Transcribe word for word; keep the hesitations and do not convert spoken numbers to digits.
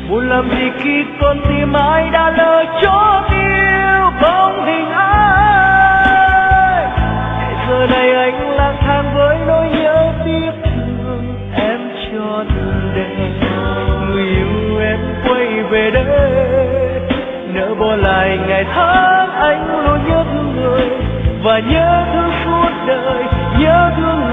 buồn làm gì khi con tim ai đã lỡ chót yêu bóng hình ai. Để giờ này anh lang thang với nỗi nhớ tiếc thương em trọn đời. Người yêu em quay về đây, nỡ bỏ lại ngày tháng anh luôn nhớ thương người và nhớ thương suốt đời, nhớ thương